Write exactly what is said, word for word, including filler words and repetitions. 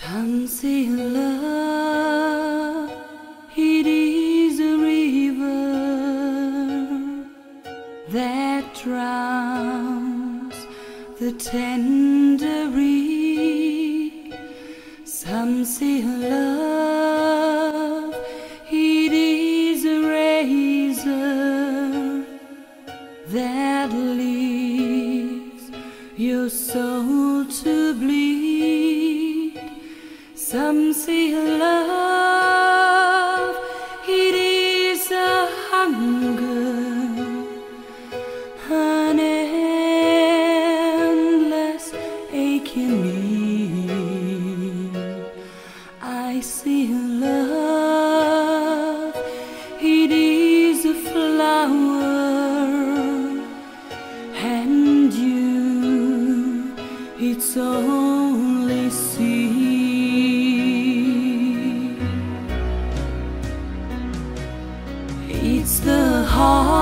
Some say love, it is a river that drowns the tender reed. Some say love, it is a razor that leaves your soul to bleed. Some say love, it is a hunger, an endless aching need. I see love, it is a flower, and you, it's only seed. It's the heart